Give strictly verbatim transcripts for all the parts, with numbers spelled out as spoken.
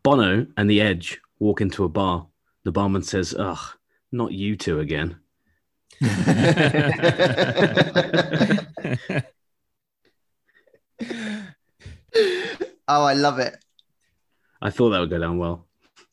Bono and the Edge walk into a bar. The barman says, "Ugh, not you two again." Oh, I love it. I thought that would go down well.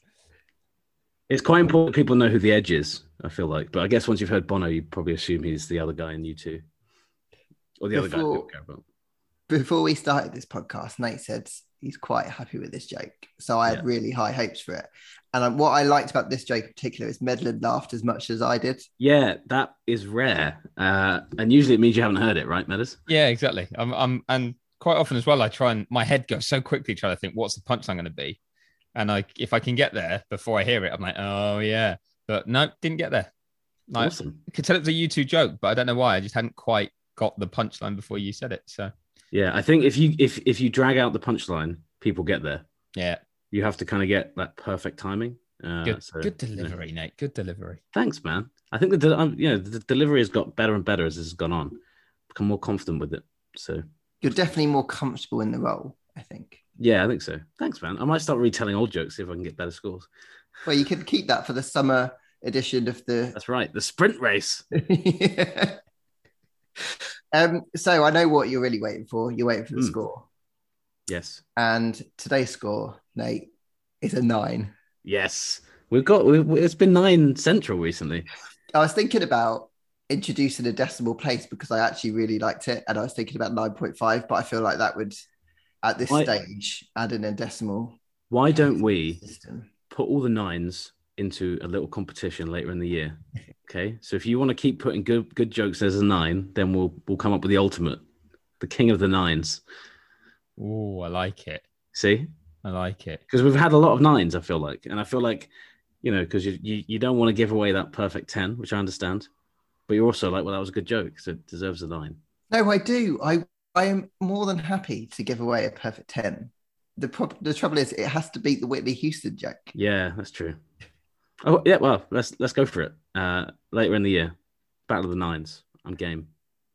It's quite important people know who the Edge is, I feel like. But I guess once you've heard Bono, you probably assume he's the other guy in U two. Or the before, other guy people care about. Before we started this podcast, Nate said he's quite happy with this joke. So I had yeah. really high hopes for it. And what I liked about this joke in particular is Medland laughed as much as I did. Yeah, that is rare. Uh, and usually it means you haven't heard it, right, Meadows? Yeah, exactly. I'm, I'm, and quite often as well, I try and my head goes so quickly trying to think, what's the punchline going to be? And I, if I can get there before I hear it, I'm like, oh, yeah. But no, didn't get there. Like, awesome. I could tell it was a U two joke, but I don't know why. I just hadn't quite got the punchline before you said it. So yeah, I think if you if if you drag out the punchline, people get there. Yeah. You have to kind of get that perfect timing. Uh, good, so, good delivery, you know. Nate. Good delivery. Thanks, man. I think the de- um, you know the delivery has got better and better as this has gone on. Become more confident with it. So you're definitely more comfortable in the role, I think. Yeah, I think so. Thanks, man. I might start retelling old jokes, see if I can get better scores. Well, you could keep that for the summer edition of the... That's right, the sprint race. yeah. Um, so I know what you're really waiting for. You're waiting for the mm. score. Yes. And today's score, Nate, is a nine. Yes. We've got... We've, it's been nine central recently. I was thinking about introducing a decimal place because I actually really liked it. And I was thinking about nine point five, but I feel like that would... At this why, stage, add in a decimal. Why don't we system. put all the nines into a little competition later in the year? Okay, so if you want to keep putting good good jokes as a nine, then we'll we'll come up with the ultimate, the king of the nines. Oh, I like it. See, I like it because we've had a lot of nines. I feel like, and I feel like, you know, because you, you you don't want to give away that perfect ten, which I understand, but you're also like, well, that was a good joke, so it deserves a nine. No, I do. I. I am more than happy to give away a perfect ten. The pro- the trouble is, it has to beat the Whitney Houston joke. Yeah, that's true. Oh, yeah. Well, let's let's go for it. Uh, later in the year, Battle of the Nines. I'm game.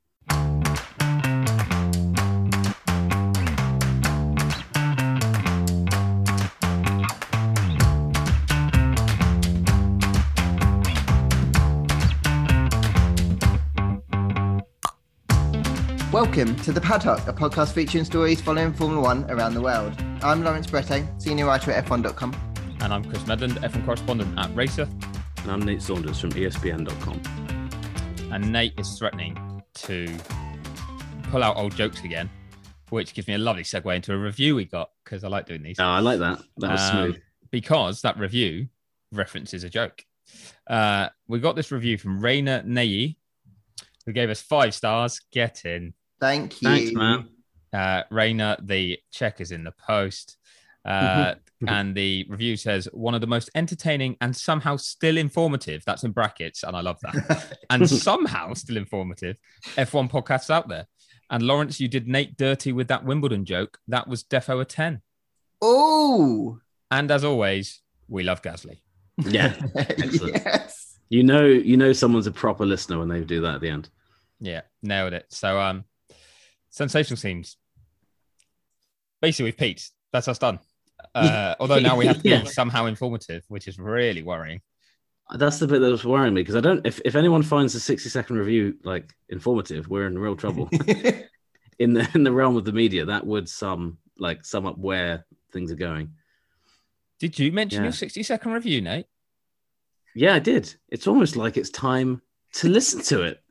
Welcome to The Paddock, a podcast featuring stories following Formula One around the world. I'm Lawrence Brette, senior writer at F one dot com. And I'm Chris Medland, F one correspondent at Racer. And I'm Nate Saunders from E S P N dot com. And Nate is threatening to pull out old jokes again, which gives me a lovely segue into a review we got, because I like doing these. Oh, I like that. That was um, smooth. Because that review references a joke. Uh, we got this review from Raina Neyi, who gave us five stars. Get in. Thank you. Thanks, man. Uh, Raina, the check is in the post. Uh, and the review says, one of the most entertaining and somehow still informative, that's in brackets, and I love that, and somehow still informative F one podcasts out there. And Lawrence, you did Nate dirty with that Wimbledon joke. That was defo a ten. Oh! And as always, we love Gasly. Yeah. Excellent. Yes. You know, you know someone's a proper listener when they do that at the end. Yeah, nailed it. So, um, sensational scenes. Basically, we've peaked. That's us done. Uh, although now we have to be yeah. somehow informative, which is really worrying. That's the bit that was worrying me, because I don't. If, if anyone finds the sixty second review like informative, we're in real trouble. in the in the realm of the media, that would sum like sum up where things are going. Did you mention yeah. your sixty second review, Nate? Yeah, I did. It's almost like it's time to listen to it.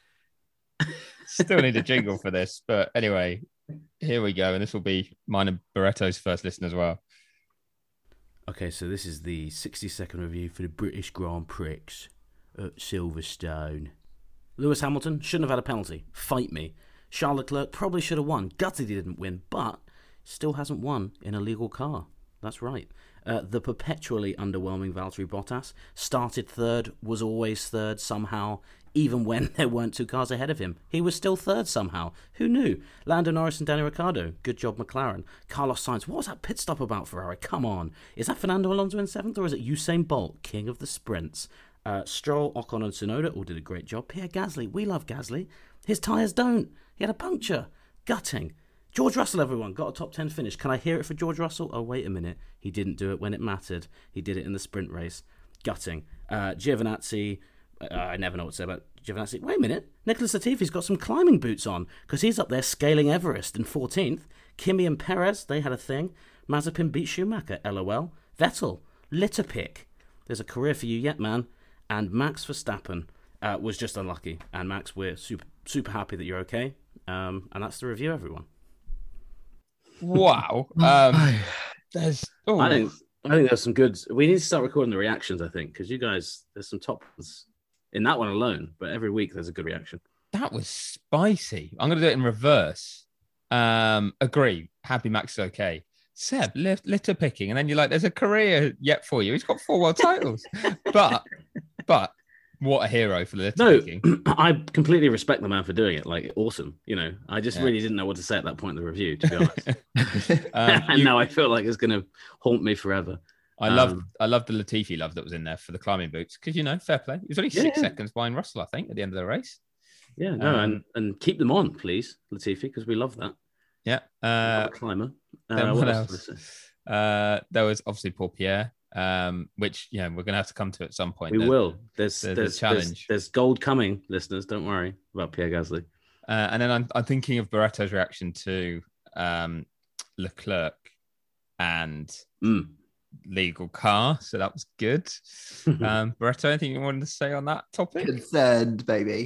Still need a jingle for this, but anyway, here we go, and this will be mine and Barretto's first listen as well. Okay, so this is the sixty second review for the British Grand Prix at Silverstone. Lewis Hamilton shouldn't have had a penalty. Fight me. Charles Leclerc probably should have won. Gutted he didn't win, but still hasn't won in a legal car. That's right. Uh, the perpetually underwhelming Valtteri Bottas started third, was always third somehow, even when there weren't two cars ahead of him. He was still third somehow. Who knew? Lando Norris and Danny Ricciardo. Good job, McLaren. Carlos Sainz. What was that pit stop about, Ferrari? Come on. Is that Fernando Alonso in seventh, or is it Usain Bolt, king of the sprints? Uh, Stroll, Ocon and Tsunoda all did a great job. Pierre Gasly. We love Gasly. His tyres don't. He had a puncture. Gutting. George Russell, everyone, got a top ten finish. Can I hear it for George Russell? Oh, wait a minute. He didn't do it when it mattered. He did it in the sprint race. Gutting. Uh, Giovinazzi, uh, I never know what to say about Giovinazzi. Wait a minute. Nicholas Latifi's got some climbing boots on because he's up there scaling Everest in fourteenth. Kimi and Perez, they had a thing. Mazepin beat Schumacher, LOL. Vettel, litter pick. There's a career for you yet, man. And Max Verstappen uh, was just unlucky. And Max, we're super, super happy that you're okay. Um, and that's the review, everyone. Wow. Um, there's. Oh. I think I think there's some good. We need to start recording the reactions. I think because you guys, there's some top ones in that one alone. But every week there's a good reaction. That was spicy. I'm going to do it in reverse. Um, agree. Happy Max is okay. Seb, lit- litter picking, and then you're like, "There's a career yet for you." He's got four world titles, but but what a hero for the litter no, picking. I completely respect the man for doing it. Like, awesome. You know, I just Yeah. really didn't know what to say at that point in the review, to be honest. um, and you- now I feel like it's going to haunt me forever. I love Um, I love the Latifi love that was in there for the climbing boots because you know, fair play. He was only Yeah, six yeah. seconds behind Russell, I think, at the end of the race. Yeah, no, Um, and, and keep them on, please, Latifi, because we love that. Yeah. Love Uh, a climber. then Uh, what what else? else? did I say? Uh, there was obviously Paul Pierre, um, which yeah, we're gonna have to come to at some point. We The- will. There's the- the there's, challenge. there's there's gold coming, listeners. Don't worry about Pierre Gasly. Uh, and then I'm, I'm thinking of Barretto's reaction to um, Leclerc and Mm. legal car, so that was good. Um, Barretto, anything you wanted to say on that topic? Concerned, baby.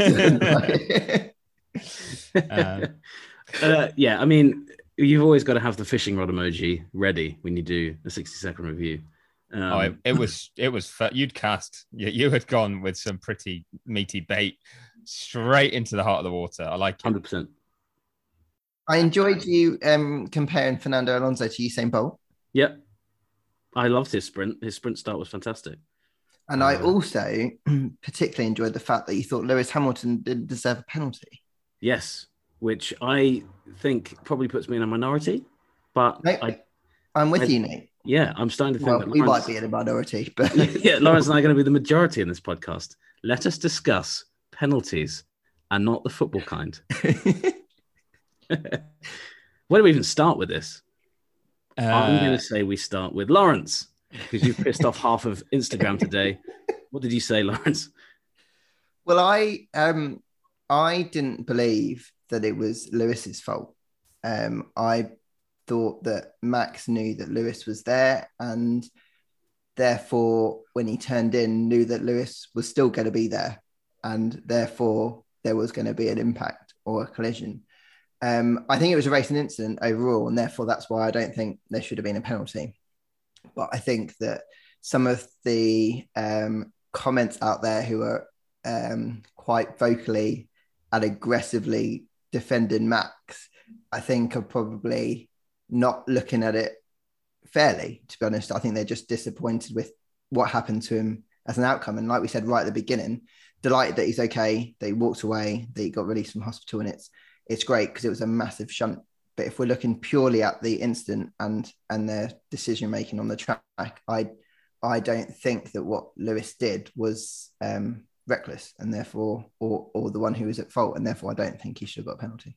Um, uh, yeah, I mean, you've always got to have the fishing rod emoji ready when you do a sixty second review. Um, oh, it, it was it was fa- you'd cast you, you had gone with some pretty meaty bait straight into the heart of the water. I like it. one hundred percent. I enjoyed you um, comparing Fernando Alonso to Usain Bolt. Yep. I loved his sprint. His sprint start was fantastic. And I Uh, also particularly enjoyed the fact that you thought Lewis Hamilton didn't deserve a penalty. Yes, which I think probably puts me in a minority. But Mate, I, I'm with I- you, Nate. yeah, I'm starting to think Well, that we might Lawrence- be in a minority, but yeah, Lawrence and I are going to be the majority in this podcast. Let us discuss penalties and not the football kind. Where do we even start with this? I'm going Uh, to say we start with Lawrence because you've pissed off half of Instagram today. What did you say, Lawrence? well, I um I didn't believe that it was Lewis's fault. Um, I thought that Max knew that Lewis was there, and therefore, when he turned in, knew that Lewis was still going to be there, and therefore there was going to be an impact or a collision. Um, I think it was a racing incident overall, and therefore that's why I don't think there should have been a penalty. But I think that some of the um, comments out there who are um, quite vocally and aggressively defending Max, I think are probably not looking at it fairly, to be honest. I think they're just disappointed with what happened to him as an outcome. And like we said right at the beginning, delighted that he's okay, that he walked away, that he got released from hospital, and it's it's great because it was a massive shunt. But if we're looking purely at the incident and and their decision making on the track, I I don't think that what Lewis did was um, reckless, and therefore or or the one who was at fault, and therefore I don't think he should have got a penalty.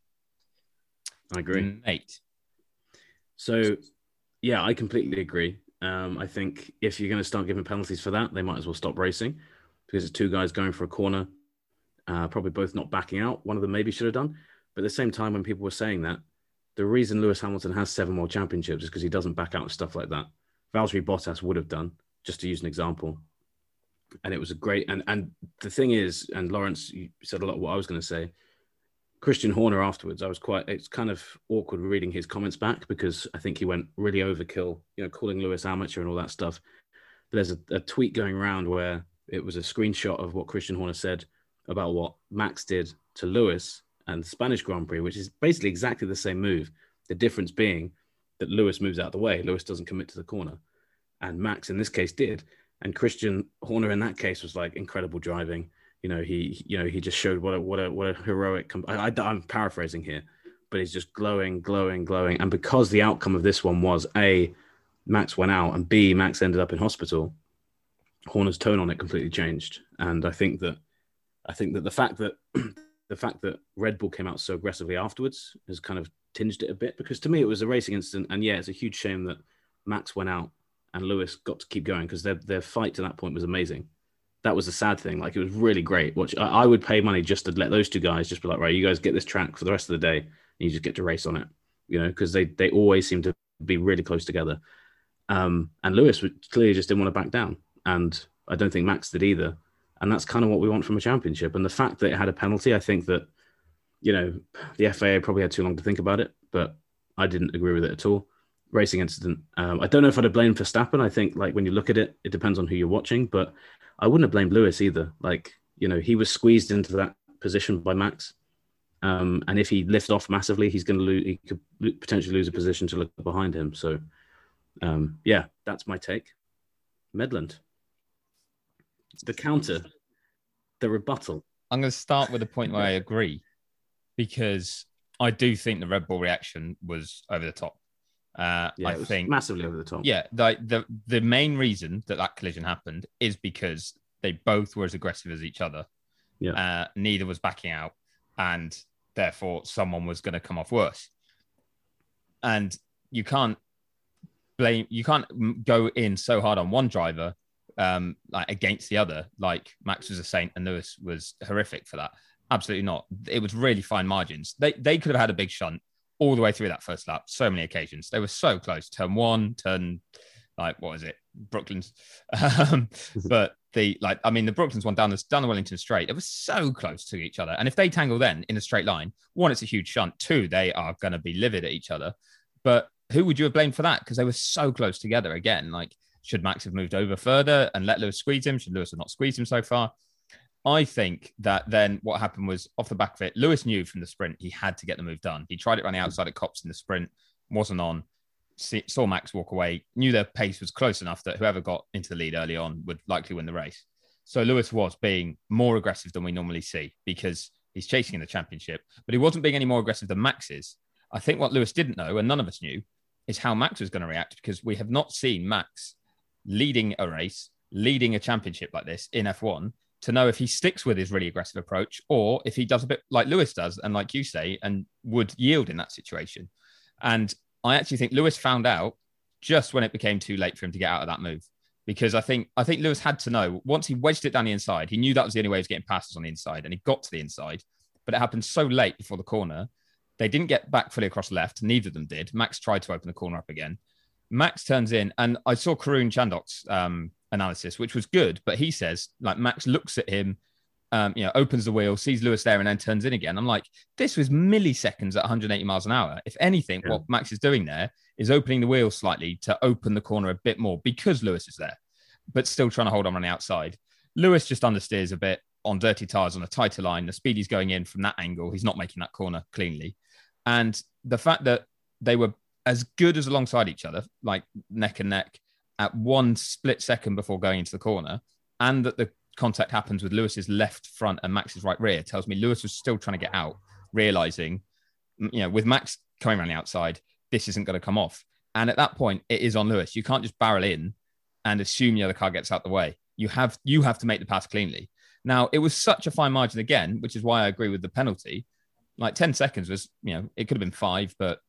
I agree. Mate. So, yeah, I completely agree. Um, I think if you're going to start giving penalties for that, they might as well stop racing because it's two guys going for a corner, uh, probably both not backing out. One of them maybe should have done. But at the same time, when people were saying that, the reason Lewis Hamilton has seven more championships is because he doesn't back out and stuff like that. Valtteri Bottas would have done, just to use an example. And it was a great... And, and the thing is, and Lawrence, you said a lot of what I was going to say, Christian Horner afterwards, I was quite... It's kind of awkward reading his comments back because I think he went really overkill, you know, calling Lewis amateur and all that stuff. But there's a, a tweet going around where it was a screenshot of what Christian Horner said about what Max did to Lewis and the Spanish Grand Prix, which is basically exactly the same move. The difference being that Lewis moves out of the way. Lewis doesn't commit to the corner. And Max, in this case, did. And Christian Horner, in that case, was like incredible driving. You know, he, you know, he just showed what a, what a, what a heroic, I, I, I'm paraphrasing here, but he's just glowing, glowing, glowing. And because the outcome of this one was A, Max went out, and B, Max ended up in hospital, Horner's tone on it completely changed. And I think that, I think that the fact that, the fact that Red Bull came out so aggressively afterwards has kind of tinged it a bit, because to me it was a racing incident, and yeah, it's a huge shame that Max went out and Lewis got to keep going, because their their fight to that point was amazing. That was a sad thing. Like, it was really great. Watch, I, I would pay money just to let those two guys just be like, right, you guys get this track for the rest of the day, and you just get to race on it, you know, because they they always seem to be really close together. Um, and Lewis clearly just didn't want to back down, and I don't think Max did either. And that's kind of what we want from a championship. And the fact that it had a penalty, I think that, you know, the F A A probably had too long to think about it, but I didn't agree with it at all. Racing incident. Um, I don't know if I'd have blamed Verstappen. I think, like, when you look at it, it depends on who you're watching, but I wouldn't have blamed Lewis either. Like, you know, he was squeezed into that position by Max. Um, and if he lifts off massively, he's going to lose, he could potentially lose a position to look behind him. So, um, yeah, that's my take. Medland. The counter, the rebuttal. I'm going to start with a point where I agree, because I do think the Red Bull reaction was over the top. Uh, yeah, I it was think massively over the top. Yeah, the, the the main reason that that collision happened is because they both were as aggressive as each other. Yeah, uh, neither was backing out, and therefore someone was going to come off worse. And you can't blame, you can't go in so hard on one driver um, like against the other. Like, Max was a saint and Lewis was horrific for that. Absolutely not. It was really fine margins. They they could have had a big shunt all the way through that first lap. So many occasions. They were so close. Turn one, turn, like, what is it? Brooklands. Um, but the, like, I mean, the Brooklands one down the, down the Wellington straight, it was so close to each other. And if they tangle then in a straight line, one, it's a huge shunt. Two, they are going to be livid at each other. But who would you have blamed for that? Because they were so close together again. Like, should Max have moved over further and let Lewis squeeze him? Should Lewis have not squeezed him so far? I think that then what happened was, off the back of it, Lewis knew from the sprint he had to get the move done. He tried it around the outside at Copse in the sprint, wasn't on, saw Max walk away, knew their pace was close enough that whoever got into the lead early on would likely win the race. So Lewis was being more aggressive than we normally see, because he's chasing in the championship, but he wasn't being any more aggressive than Max is. I think what Lewis didn't know, and none of us knew, is how Max was going to react, because we have not seen Max leading a race, leading a championship like this in F one, to know if he sticks with his really aggressive approach or if he does a bit like Lewis does, and like you say, and would yield in that situation. And I actually think Lewis found out just when it became too late for him to get out of that move, because I think I think Lewis had to know, once he wedged it down the inside, he knew that was the only way he was getting passes on the inside, and he got to the inside, but it happened so late before the corner. They didn't get back fully across left. Neither of them did. Max tried to open the corner up again. Max turns in, and I saw Karun Chandok's um, analysis, which was good, but he says, like, Max looks at him, um, you know, opens the wheel, sees Lewis there, and then turns in again. I'm like, this was milliseconds at one hundred eighty miles an hour. If anything, yeah. What Max is doing there is opening the wheel slightly to open the corner a bit more, because Lewis is there, but still trying to hold on on the outside. Lewis just understeers a bit on dirty tires on a tighter line. The speed he's going in from that angle, he's not making that corner cleanly. And the fact that they were as good as alongside each other, like neck and neck, at one split second before going into the corner, and that the contact happens with Lewis's left front and Max's right rear, tells me Lewis was still trying to get out, realizing, you know, with Max coming around the outside, this isn't going to come off. And at that point, it is on Lewis. You can't just barrel in and assume the other car gets out the way. You have you have to make the pass cleanly. Now, it was such a fine margin again, which is why I agree with the penalty. Like ten seconds was, you know, it could have been five, but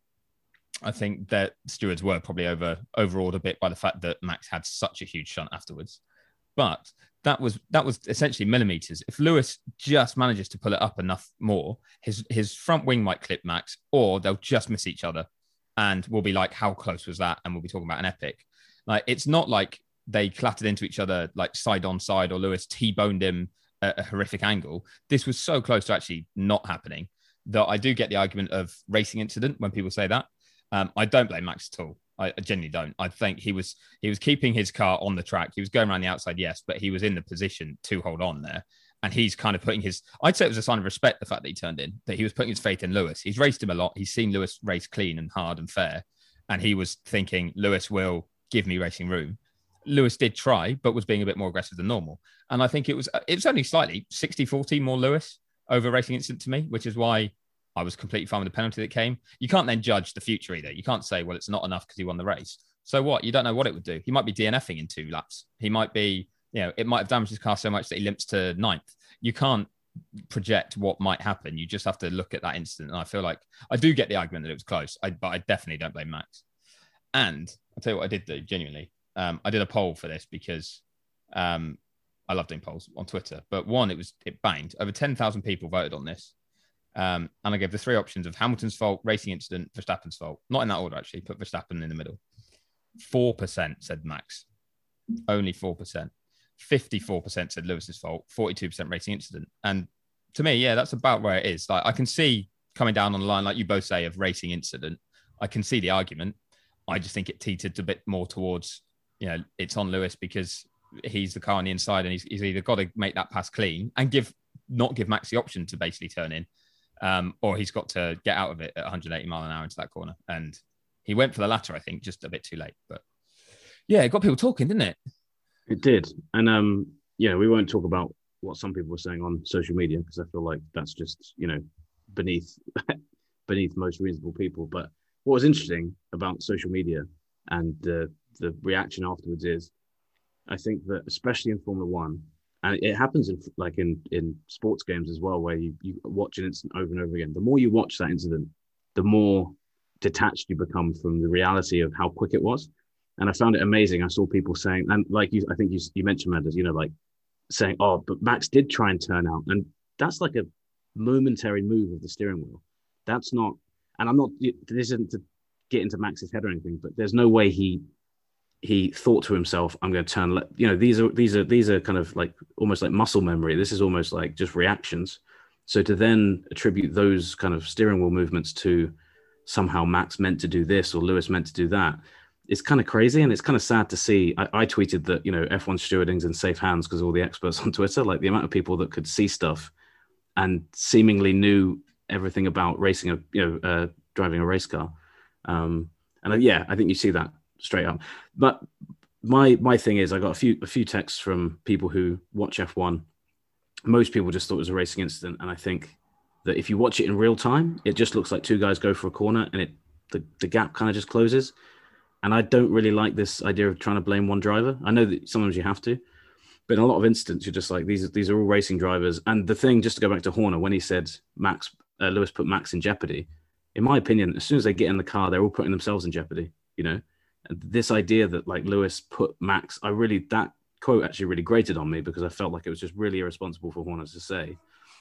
I think that stewards were probably over overawed a bit by the fact that Max had such a huge shunt afterwards. But that was that was essentially millimeters. If Lewis just manages to pull it up enough more, his his front wing might clip Max, or they'll just miss each other, and we'll be like, how close was that? And we'll be talking about an epic. Like, it's not like they clattered into each other like side on side, or Lewis T-boned him at a horrific angle. This was so close to actually not happening that I do get the argument of racing incident when people say that. Um, I don't blame Max at all. I, I genuinely don't. I think he was he was keeping his car on the track. He was going around the outside, yes, but he was in the position to hold on there. And he's kind of putting his, I'd say it was a sign of respect, the fact that he turned in, that he was putting his faith in Lewis. He's raced him a lot. He's seen Lewis race clean and hard and fair. And he was thinking, Lewis will give me racing room. Lewis did try, but was being a bit more aggressive than normal. And I think it was, it was only slightly sixty forty more Lewis over racing incident to me, which is why I was completely fine with the penalty that came. You can't then judge the future either. You can't say, well, it's not enough because he won the race. So what? You don't know what it would do. He might be DNFing in two laps. He might be, you know, it might have damaged his car so much that he limps to ninth. You can't project what might happen. You just have to look at that incident. And I feel like I do get the argument that it was close, I, but I definitely don't blame Max. And I'll tell you what I did do, genuinely. Um, I did a poll for this because um, I love doing polls on Twitter. But one, it was it banged. Over ten thousand people voted on this. Um, and I gave the three options of Hamilton's fault, racing incident, Verstappen's fault. Not in that order, actually. Put Verstappen in the middle. four percent said Max. Only four percent. fifty-four percent said Lewis's fault. forty-two percent racing incident. And to me, yeah, that's about where it is. Like, I can see coming down on the line, like you both say, of racing incident. I can see the argument. I just think it teetered a bit more towards, you know, it's on Lewis because he's the car on the inside and he's, he's either got to make that pass clean and give not give Max the option to basically turn in, um, or he's got to get out of it at one hundred eighty mile an hour into that corner. And he went for the latter, I think, just a bit too late. But yeah, it got people talking, didn't it? It did. And, um, you know, we won't talk about what some people were saying on social media because I feel like that's just, you know, beneath beneath most reasonable people. But what was interesting about social media and the the reaction afterwards is, I think that especially in Formula One, and it happens in like in in sports games as well, where you you watch an incident over and over again. The more you watch that incident, the more detached you become from the reality of how quick it was. And I found it amazing. I saw people saying, and like you, I think you you mentioned, Mendes, you know, like saying, "Oh, but Max did try and turn out," and that's like a momentary move of the steering wheel. That's not, and I'm not. This isn't to get into Max's head or anything, but there's no way he he thought to himself, "I'm going to turn." You know, these are these are these are kind of like almost like muscle memory. This is almost like just reactions. So to then attribute those kind of steering wheel movements to somehow Max meant to do this or Lewis meant to do that, it's kind of crazy, and it's kind of sad to see. I, I tweeted that, you know, F one stewarding's in safe hands because all the experts on Twitter, like the amount of people that could see stuff and seemingly knew everything about racing a, you know, uh, driving a race car. Um, and uh, yeah, I think you see that straight up. But my my thing is, I got a few a few texts from people who watch F one. Most people just thought it was a racing incident, and I think that if you watch it in real time, it just looks like two guys go for a corner, and it the, the gap kind of just closes. And I don't really like this idea of trying to blame one driver. I know that sometimes you have to, but in a lot of instances, you're just like, these, these are all racing drivers. And the thing, just to go back to Horner, when he said Max, uh, Lewis put Max in jeopardy, in my opinion, as soon as they get in the car, they're all putting themselves in jeopardy, you know? And this idea that like Lewis put Max, I really, that quote actually really grated on me because I felt like it was just really irresponsible for Horner to say.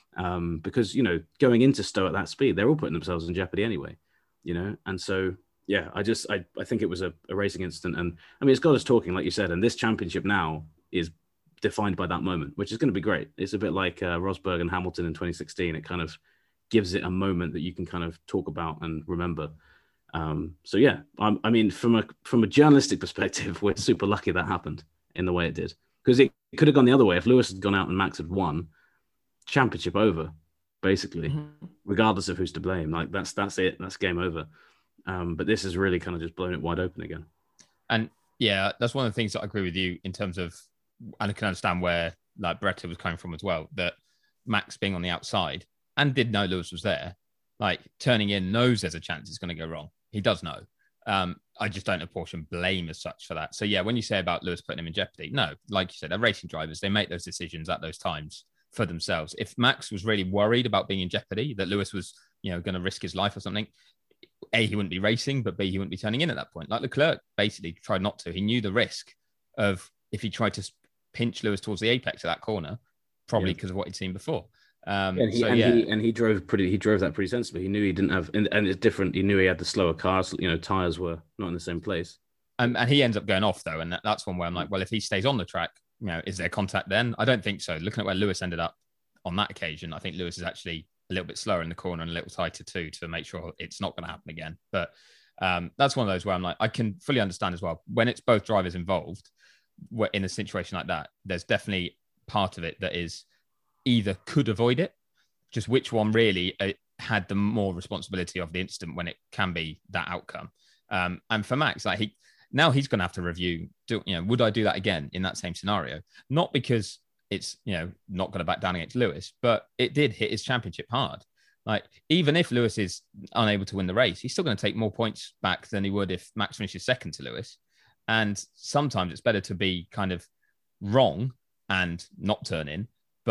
Um, because, you know, going into Stowe at that speed, they're all putting themselves in jeopardy anyway, you know? And so, yeah, I just I, I think it was a, a racing incident. And I mean, it's got us talking, like you said, and this championship now is defined by that moment, which is going to be great. It's a bit like uh, Rosberg and Hamilton in twenty sixteen. It kind of gives it a moment that you can kind of talk about and remember. Um, so, yeah, I, I mean, from a from a journalistic perspective, we're super lucky that happened in the way it did. Because it could have gone the other way. If Lewis had gone out and Max had won, championship over, basically, mm-hmm. regardless of who's to blame. Like, that's that's it. That's game over. Um, but this has really kind of just blown it wide open again. And yeah, that's one of the things that I agree with you in terms of, and I can understand where like Beretta was coming from as well, that Max being on the outside and did know Lewis was there, like turning in, knows there's a chance it's going to go wrong. He does know. Um, I just don't apportion blame as such for that. So yeah, when you say about Lewis putting him in jeopardy, no, like you said, they're racing drivers. They make those decisions at those times for themselves. If Max was really worried about being in jeopardy, that Lewis was, you know, going to risk his life or something, A, he wouldn't be racing, but B, he wouldn't be turning in at that point. Like Leclerc basically tried not to. He knew the risk of if he tried to pinch Lewis towards the apex of that corner, probably because yeah. of what he'd seen before. Um, and he, so, and, yeah. he, and he drove pretty. He drove that pretty sensibly. He knew he didn't have, and, and it's different. He knew he had the slower cars. You know, tires were not in the same place. Um, and he ends up going off though, and that, that's one where I'm like, well, if he stays on the track, you know, is there contact then? I don't think so. Looking at where Lewis ended up on that occasion, I think Lewis is actually a little bit slower in the corner and a little tighter too to make sure it's not going to happen again. But um, that's one of those where I'm like, I can fully understand as well when it's both drivers involved. In a situation like that, there's definitely part of it that is either could avoid it, just which one really uh, had the more responsibility of the incident when it can be that outcome. Um, and for Max, like he now he's going to have to review. Do, you know, would I do that again in that same scenario? Not because it's, you know, not going to back down against Lewis, but it did hit his championship hard. Like, even if Lewis is unable to win the race, he's still going to take more points back than he would if Max finishes second to Lewis. And sometimes it's better to be kind of wrong and not turn in, but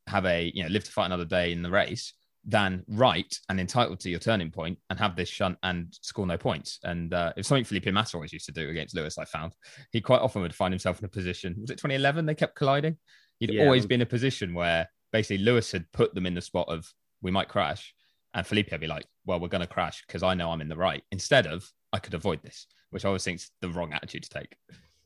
have a, you know, live to fight another day in the race than right and entitled to your turning point and have this shunt and score no points. And uh, it's something Felipe Massa always used to do against Lewis, I found. He quite often would find himself in a position, was it twenty eleven they kept colliding? He'd yeah. always been in a position where basically Lewis had put them in the spot of, we might crash. And Felipe would be like, well, we're going to crash because I know I'm in the right. Instead of, I could avoid this, which I always think is the wrong attitude to take.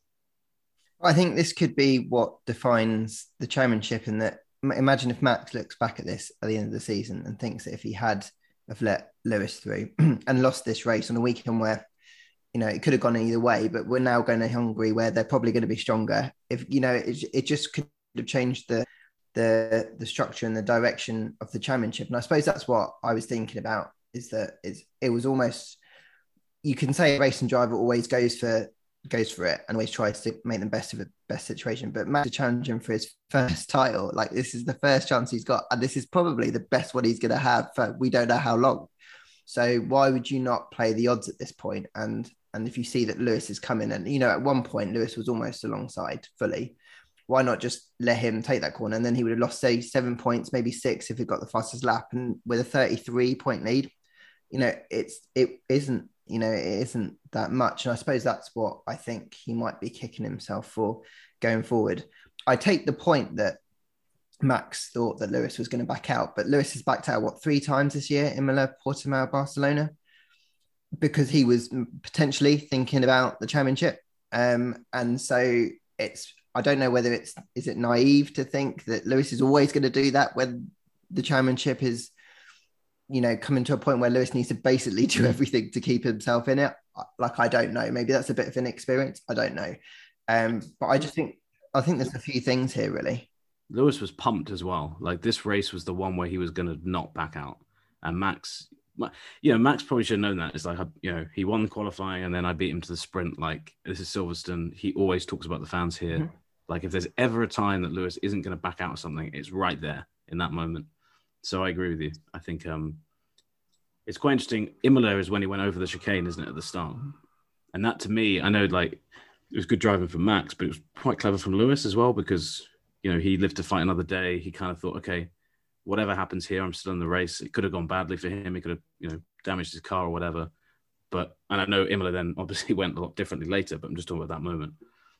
I think this could be what defines the championship, in that, imagine if Max looks back at this at the end of the season and thinks that if he had have let Lewis through and lost this race on a weekend where, you know, it could have gone either way, but we're now going to Hungary where they're probably going to be stronger. If, you know, it, it just could have changed the, the, the structure and the direction of the championship. And I suppose that's what I was thinking about, is that it's, it was almost, you can say a racing driver always goes for goes for it and always tries to make the best of a best situation, but Max is challenging for his first title. Like, this is the first chance he's got, and this is probably the best one he's going to have for we don't know how long. So why would you not play the odds at this point? And and if you see that Lewis is coming, and you know at one point Lewis was almost alongside fully, why not just let him take that corner, and then he would have lost, say, seven points, maybe six if he got the fastest lap, and with a thirty-three point lead, you know it's it isn't. You know, it isn't that much. And I suppose that's what I think he might be kicking himself for going forward. I take the point that Max thought that Lewis was going to back out, but Lewis has backed out, what, three times this year, Imola, Portimao, Barcelona, because he was potentially thinking about the championship. Um, and so it's, I don't know whether it's, is it naive to think that Lewis is always going to do that when the championship is, you know, coming to a point where Lewis needs to basically do everything to keep himself in it. Like, I don't know. Maybe that's a bit of an experience. I don't know. Um, but I just think, I think there's a few things here, really. Lewis was pumped as well. Like, this race was the one where he was going to not back out. And Max, you know, Max probably should have known that. It's like, you know, he won qualifying and then I beat him to the sprint. Like, this is Silverstone. He always talks about the fans here. Mm-hmm. Like, if there's ever a time that Lewis isn't going to back out of something, it's right there in that moment. So I agree with you. I think um, it's quite interesting. Imola is when he went over the chicane, isn't it, at the start? And that, to me, I know, like, it was good driving from Max, but it was quite clever from Lewis as well, because, you know, he lived to fight another day. He kind of thought, okay, whatever happens here, I'm still in the race. It could have gone badly for him. He could have, you know, damaged his car or whatever. But, and I know Imola then obviously went a lot differently later, but I'm just talking about that moment.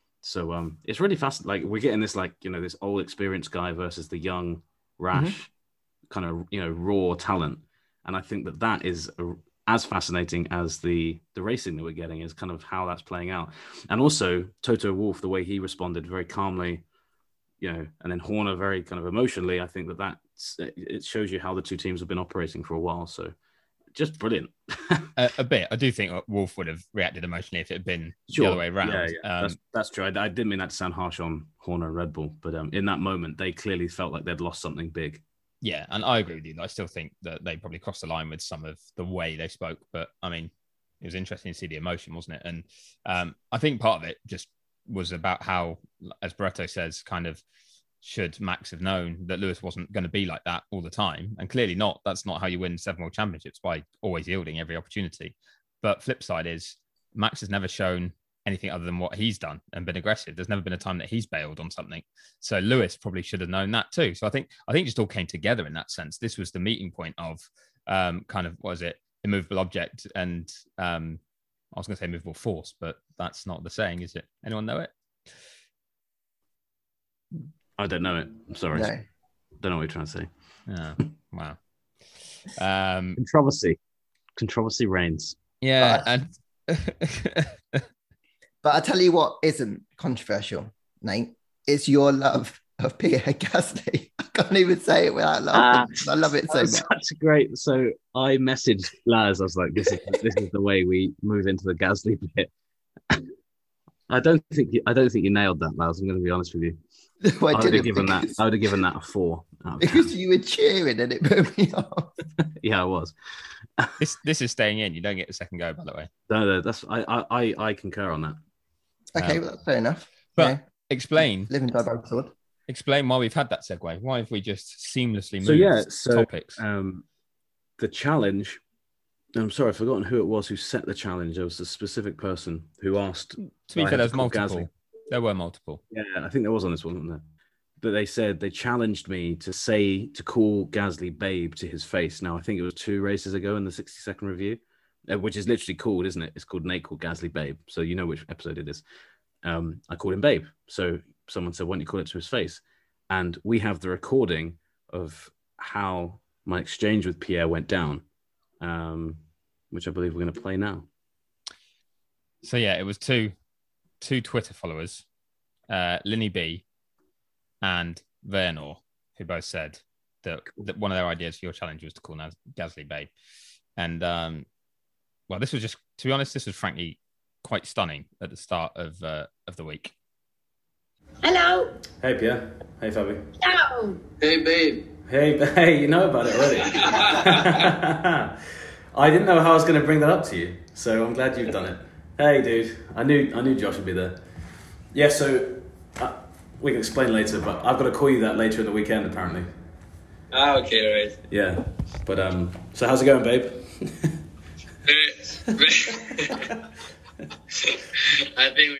So um, it's really fast. Like, we're getting this, like, you know, this old experienced guy versus the young, rash, mm-hmm. kind of, you know, raw talent. And I think that that is a, as fascinating as the the racing that we're getting, is kind of how that's playing out. And also Toto Wolff, the way he responded very calmly, you know, and then Horner very kind of emotionally. I think that that's, it shows you how the two teams have been operating for a while. So just brilliant. a, a bit. I do think Wolff would have reacted emotionally if it had been sure. the other way around. Yeah, yeah. Um, that's, that's true. I, I didn't mean that to sound harsh on Horner and Red Bull, but um, in that moment, they clearly felt like they'd lost something big. Yeah, and I agree with you. I still think that they probably crossed the line with some of the way they spoke. But, I mean, it was interesting to see the emotion, wasn't it? And um, I think part of it just was about how, as Barretto says, kind of, should Max have known that Lewis wasn't going to be like that all the time? And clearly not. That's not how you win seven world championships, by always yielding every opportunity. But flip side is, Max has never shown anything other than what he's done and been aggressive. There's never been a time that he's bailed on something. So Lewis probably should have known that too. So I think I think it just all came together in that sense. This was the meeting point of um, kind of, what is it, immovable object and um, I was going to say immovable force, but that's not the saying, is it? Anyone know it? I don't know it. I'm sorry. No. Don't know what you're trying to say. Oh, wow. Um, Controversy. Controversy reigns. Yeah. And but I tell you what isn't controversial, Nate. It's your love of Pierre Gasly. I can't even say it without laughing. Uh, I love it so much. Such a great. So I messaged Laz. I was like, "This is this is the way we move into the Gasly bit." I don't think you, I don't think you nailed that, Laz. I'm going to be honest with you. No, I, I would have given that. I would have given that a four. Because you were cheering and it put me off. Yeah, I was. this this is staying in. You don't get the second go, by the way. No, no, that's I I I concur on that. Okay, um, well, that's fair enough. But yeah. explain. Living die by the sword. Explain why we've had that segue. Why have we just seamlessly moved so, yeah, so, topics? Um, the challenge. I'm sorry, I've forgotten who it was who set the challenge. There was a specific person who asked. To be fair, there's multiple. Gasly. There were multiple. Yeah, I think there was on this one, wasn't there? that they said they challenged me to say to call Gasly babe to his face. Now I think it was two races ago in the sixty second review, uh, which is literally called, isn't it? It's called Nate called Gasly babe, so you know which episode it is. Um, I called him babe, so someone said, "Why don't you call it to his face?" And we have the recording of how my exchange with Pierre went down, um, which I believe we're going to play now. So yeah, it was two two Twitter followers, uh, Linny B and Vernor, who both said that, that one of their ideas for your challenge was to call Naz- Gasly babe. And um, well, this was just, to be honest, this was frankly quite stunning at the start of uh, of the week. Hello. Hey Pierre. Hey Fabi. Hello. Hey, babe. Hey, hey, you know about it already. I didn't know how I was going to bring that up to you, so I'm glad you've done it. Hey, dude. I knew I knew Josh would be there. Yeah, so uh, we can explain later, but I've got to call you that later in the weekend, apparently. Ah, okay, all right. Yeah, but um, so how's it going, babe? I think.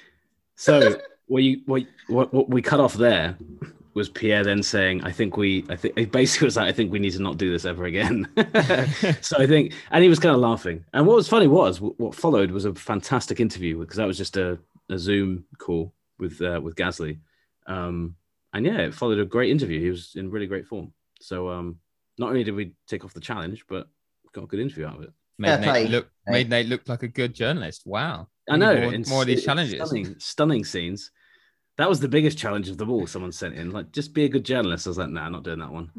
So what you what, what what we cut off there was Pierre then saying, I think we, I think it basically was like, I think we need to not do this ever again. So I think, and he was kind of laughing. And what was funny was what followed was a fantastic interview, because that was just a, a Zoom call with, uh, with Gasly. Um, and yeah, it followed a great interview. He was in really great form. So um, not only did we take off the challenge, but got a good interview out of it. Made, Fair Nate play. look, Hey. made Nate look like a good journalist. Wow. I know. More, it's- more of these it's challenges. Stunning, stunning scenes. That was the biggest challenge of them all. Someone sent in, like, just be a good journalist. I was like, nah, not doing that one.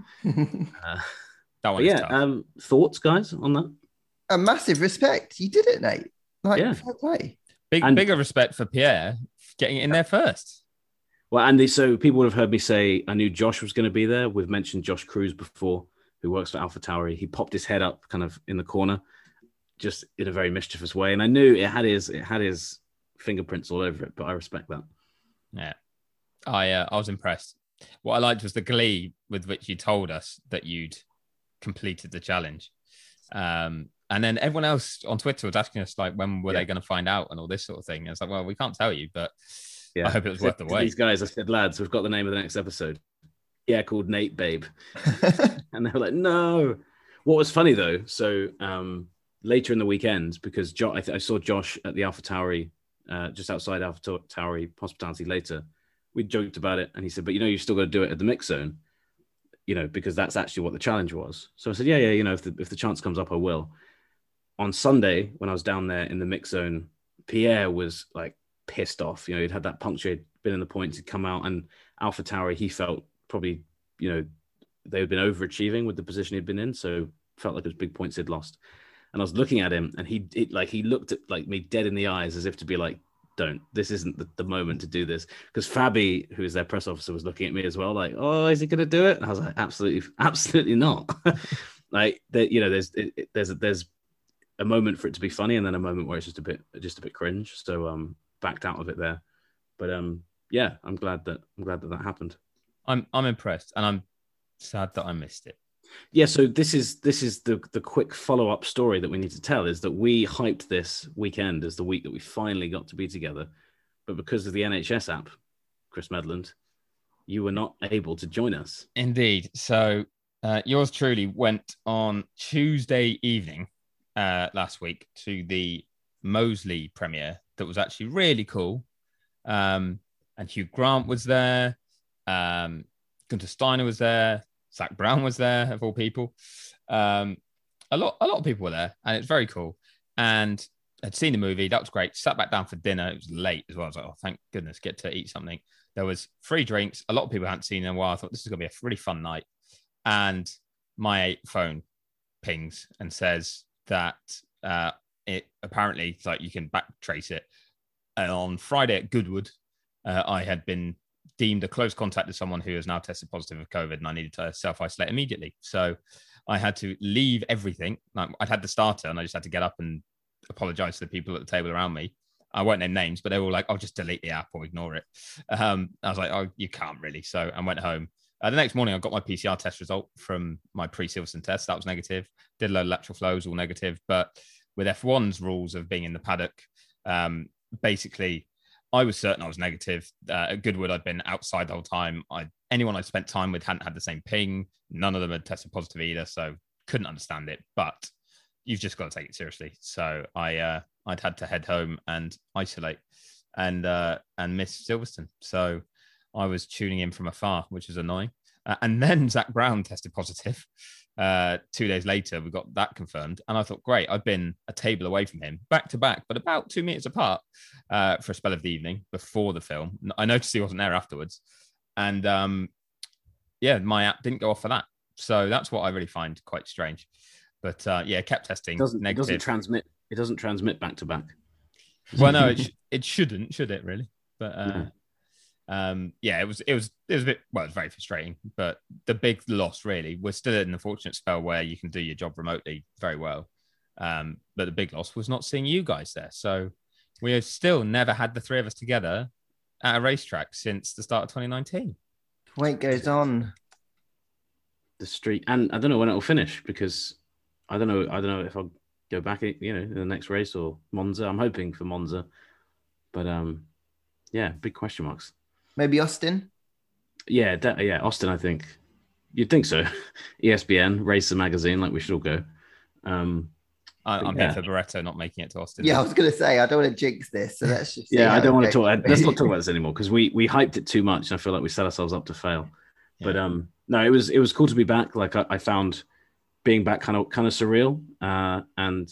Uh, That but one is yeah, tough. um, thoughts, guys, on that? A massive respect. You did it, Nate. Like, Yeah. fair play. Big, and- bigger respect for Pierre getting it in there first. Well, Andy, so people would have heard me say I knew Josh was going to be there. We've mentioned Josh Cruz before, who works for AlphaTauri. He popped his head up kind of in the corner, just in a very mischievous way. And I knew it had his it had his fingerprints all over it, but I respect that. Yeah, I uh, I was impressed. What I liked was the glee with which you told us that you'd completed the challenge, um, and then everyone else on Twitter was asking us like, when were Yeah. they going to find out and all this sort of thing. And it's like, well, we can't tell you, but Yeah. I hope it was I worth said the to wait. These guys, I said, lads, we've got the name of the next episode. Yeah, called Nate Babe. And they were like, no. What was funny though, so um, later in the weekend, because jo- I, th- I saw Josh at the AlphaTauri, uh, just outside AlphaTauri Hospitality later. We joked about it, and he said, but you know, you've still got to do it at the mix zone, you know, because that's actually what the challenge was. So I said, yeah, yeah, you know, if the, if the chance comes up, I will. On Sunday, when I was down there in the mix zone, Pierre was like pissed off. You know, he'd had that puncture, he'd been in the points, he'd come out, and AlphaTauri, he felt probably, you know, they had been overachieving with the position he'd been in, so felt like it was big points he'd lost. And I was looking at him, and he it, like he looked at like me dead in the eyes, as if to be like, "Don't. This isn't the, the moment to do this." Because Fabi, who is their press officer, was looking at me as well, like, "Oh, is he going to do it?" And I was like, "Absolutely, absolutely not." Like that, you know, there's it, it- there's there's a moment for it to be funny, and then a moment where it's just a bit just a bit cringe. So um, backed out of it there. But um, yeah, I'm glad that I'm glad that that happened. I'm I'm impressed, and I'm sad that I missed it. Yeah, so this is this is the the quick follow up story that we need to tell, is that we hyped this weekend as the week that we finally got to be together, but because of the N H S app, Chris Medland, you were not able to join us. Indeed. So uh, yours truly went on Tuesday evening uh, last week to the Mosley premiere that was actually really cool. Um, and Hugh Grant was there. Um, Gunter Steiner was there. Zach Brown was there, of all people. Um, a lot, a lot of people were there, and it's very cool. And I'd seen the movie. That was great. Sat back down for dinner. It was late as well. I was like, oh, thank goodness, get to eat something. There was free drinks. A lot of people hadn't seen in a while. I thought this is going to be a really fun night. And my phone pings and says that uh, it apparently, it's like you can backtrace it. And on Friday at Goodwood, uh, I had been deemed a close contact with someone who has now tested positive of COVID, and I needed to self-isolate immediately. So I had to leave everything. Like, I'd had the starter, and I just had to get up and apologize to the people at the table around me. I won't name names, but they were all like, "I'll just delete the app or ignore it." Um, I was like, "Oh, you can't really." So I went home. Uh, the next morning, I got my P C R test result from my pre-Silverstone test. That was negative. Did a load of lateral flows, all negative. But with F one's rules of being in the paddock, um, basically, I was certain I was negative. Uh, at Goodwood, I'd been outside the whole time. I anyone I spent time with hadn't had the same ping. None of them had tested positive either, so couldn't understand it. But you've just got to take it seriously. So I uh, I'd had to head home and isolate and uh, and miss Silverstone. So I was tuning in from afar, which is annoying. Uh, and then Zach Brown tested positive. Uh, two days later, we got that confirmed. And I thought, great, I've been a table away from him, back to back, but about two meters apart uh, for a spell of the evening before the film. I noticed he wasn't there afterwards. And um, yeah, my app didn't go off for that. So that's what I really find quite strange. But uh, yeah, kept testing. It doesn't, it negative. doesn't transmit. It doesn't transmit back to back. Well, no, it, sh- it shouldn't, should it really? But uh, No. um, yeah, it was, it was, it was a bit, well, it was very frustrating. But the big loss really, we're still in the fortunate spell where you can do your job remotely very well. Um, but the big loss was not seeing you guys there. So we have still never had the three of us together at a racetrack since the start of twenty nineteen. Wait goes on. The street, and I don't know when it'll finish because I don't know. I don't know if I'll go back, you know, in the next race or Monza. I'm hoping for Monza, but um, yeah, big question marks. Maybe Austin. Yeah, de- yeah, Austin. I think you'd think so. E S P N, Racer Magazine, like we should all go. Um, I, I'm yeah. here for Barretto not making it to Austin. Yeah, I was going to say I don't want to jinx this, so let's just. see yeah, I how don't it want to goes. talk. Let's not talk about this anymore because we we hyped it too much, and I feel like we set ourselves up to fail. But Yeah. um, no, it was it was cool to be back. Like I, I found being back kind of kind of surreal uh, and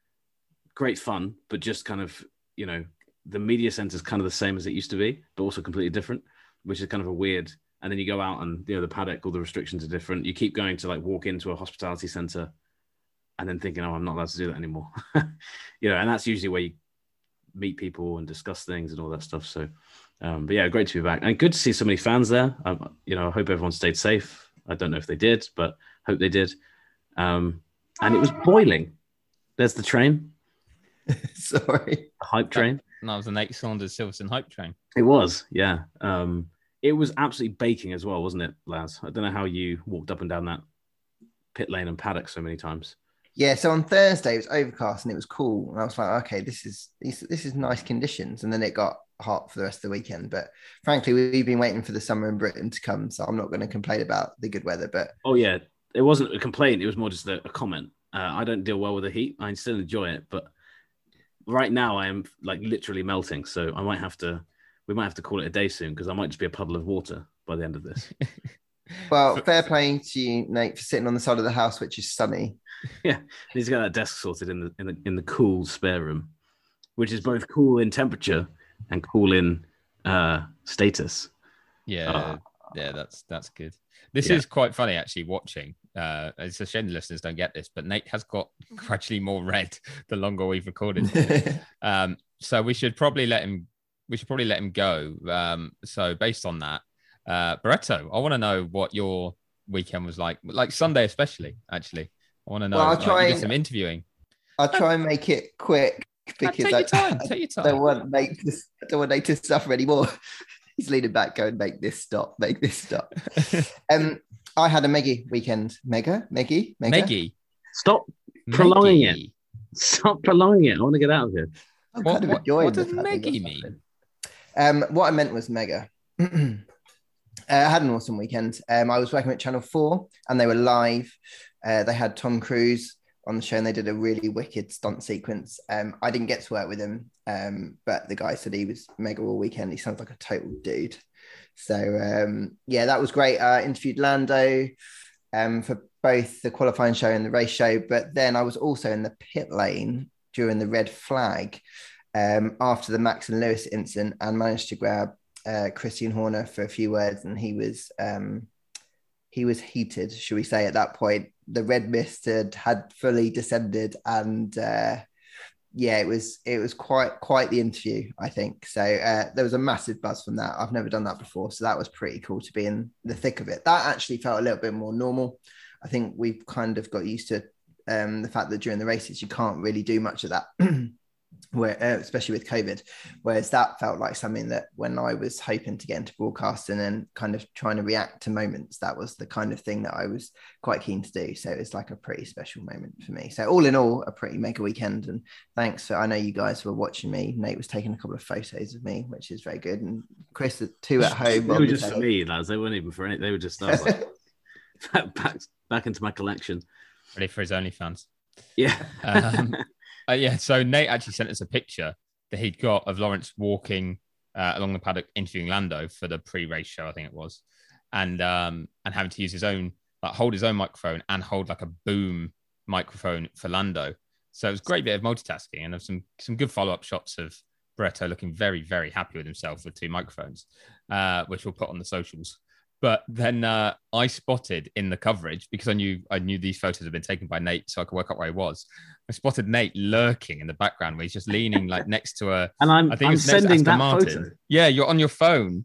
great fun, but just kind of, you know, the media center is kind of the same as it used to be, but also completely different, which is kind of a weird. And then you go out and, you know, the paddock, all the restrictions are different. You keep going to like walk into a hospitality center and then thinking, oh, I'm not allowed to do that anymore. You know, and that's usually where you meet people and discuss things and all that stuff. So, um, but yeah, great to be back and good to see so many fans there. Um, you know, I hope everyone stayed safe. I don't know if they did, but hope they did. Um, and it was boiling. There's the train, Sorry. the hype train. And that was the Nate Saunders Silverstone hype train. It was, yeah. Um, it was absolutely baking as well, wasn't it, Laz? I don't know how you walked up and down that pit lane and paddock so many times. Yeah, so on Thursday it was overcast and it was cool, and I was like, okay, this is this, this is nice conditions, and then it got hot for the rest of the weekend. But frankly, we've been waiting for the summer in Britain to come, so I'm not going to complain about the good weather. But Oh, yeah. It wasn't a complaint. It was more just a, a comment. Uh, I don't deal well with the heat. I still enjoy it, but right now I am like literally melting. So I might have to, we might have to call it a day soon because I might just be a puddle of water by the end of this. well, fair play to you, Nate, for sitting on the side of the house, which is sunny. Yeah, he's got that desk sorted in the in the in the cool spare room, which is both cool in temperature and cool in uh, status. Yeah, Ah. yeah, that's that's good. This Yeah. is quite funny actually. Watching, uh, it's a shame the listeners don't get this, but Nate has got gradually more red the longer we've recorded. um, so we should probably let him. We should probably let him go. Um, so based on that, uh, Barretto, I want to know what your weekend was like, like Sunday especially. Actually, I want to know. Well, I'll like, try you did and- some interviewing. I'll try and make it quick because Take I, your time. Take your I don't time. want Nate to, I don't want Nate to suffer anymore. He's leaning back, going, make this stop, make this stop. um, I had a Meggy weekend. Mega, Meggy, Mega. Meggy, Stop prolonging it. Meggy. Stop prolonging it. I want to get out of here. I'm What- kind of what- enjoying what the does fact that Meggy that's mean? happened. Um, what I meant was mega. uh, I had an awesome weekend. Um, I was working at Channel four and they were live. Uh, they had Tom Cruise on the show and they did a really wicked stunt sequence. Um, I didn't get to work with him, um, but the guy said he was mega all weekend. He sounds like a total dude. So um, yeah, that was great. I interviewed Lando um, for both the qualifying show and the race show, but then I was also in the pit lane during the red flag um, after the Max and Lewis incident and managed to grab uh, Christian Horner for a few words, and he was um, he was heated, should we say, at that point. The red mist had, had fully descended, and uh, yeah, it was it was quite quite the interview, I think. So uh, there was a massive buzz from that. I've never done that before, so that was pretty cool to be in the thick of it. That actually felt a little bit more normal. I think we've kind of got used to um, the fact that during the races you can't really do much of that. where uh, especially with COVID, whereas that felt like something that when I was hoping to get into broadcasting and kind of trying to react to moments, that was the kind of thing that I was quite keen to do. So it's like a pretty special moment for me. So all in all, a pretty mega weekend. And thanks for, I know you guys were watching me. Nate was taking a couple of photos of me, which is very good. And Chris, two at home. They were just for me, lads. They weren't even for any. They were just stuff like, back, back back into my collection. Ready for his OnlyFans. Yeah. um, uh, yeah. So Nate actually sent us a picture that he'd got of Lawrence walking uh, along the paddock interviewing Lando for the pre-race show, I think it was, and um, and having to use his own, like hold his own microphone and hold like a boom microphone for Lando. So it was a great bit of multitasking, and there's some some good follow-up shots of Barretto looking very, very happy with himself with two microphones, uh, which we'll put on the socials. But then uh, I spotted in the coverage, because I knew I knew these photos had been taken by Nate, so I could work out where he was. I spotted Nate lurking in the background, where he's just leaning like next to a. And I'm, I think I'm it was next to sending Aston that Martin. photo. Yeah, you're on your phone.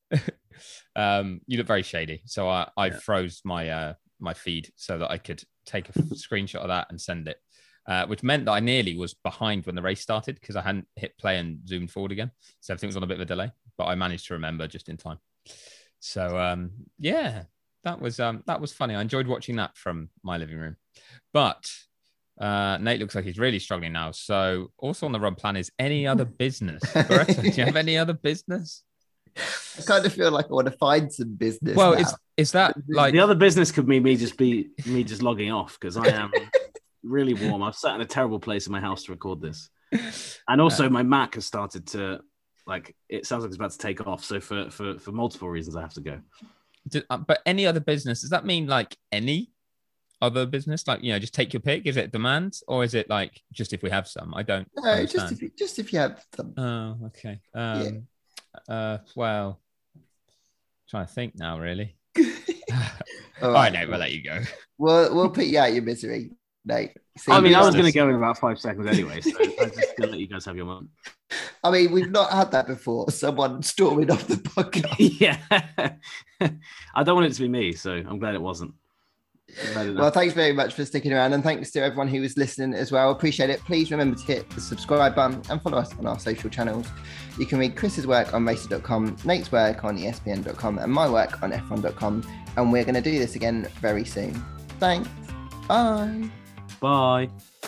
um, you look very shady, so I, I yeah. froze my uh, my feed so that I could take a screenshot of that and send it. Uh, which meant that I nearly was behind when the race started because I hadn't hit play and zoomed forward again. So everything was on a bit of a delay, but I managed to remember just in time. So um, yeah, that was um, that was funny. I enjoyed watching that from my living room. But uh, Nate looks like he's really struggling now. So also on the run plan is any other business. Barretto, do you have any other business? I kind of feel like I want to find some business. Well, now. is is that like the other business could be me just be me just logging off because I am really warm. I've sat in a terrible place in my house to record this, and also uh, my Mac has started to. Like it sounds like it's about to take off. So for for for multiple reasons, I have to go. Do, uh, but any other business? Does that mean like any other business? Like you know, just take your pick. Is it demand or is it like just if we have some? I don't. No, understand. just if you, just if you have some. Oh, okay. Um, yeah. Uh, well, I'm trying to think now. Really. All right, All right, Nate, we'll let you go. We'll we'll put you out of your misery, Nate. See, I mean, I was going to go in about five seconds anyway, so I'm just going to let you guys have your moment. I mean, we've not had that before. Someone storming off the podcast. Yeah. I don't want it to be me, so I'm glad it wasn't. Well, thanks very much for sticking around, and thanks to everyone who was listening as well. Appreciate it. Please remember to hit the subscribe button and follow us on our social channels. You can read Chris's work on racer dot com, Nate's work on E S P N dot com, and my work on F one dot com. And we're going to do this again very soon. Thanks. Bye. Bye.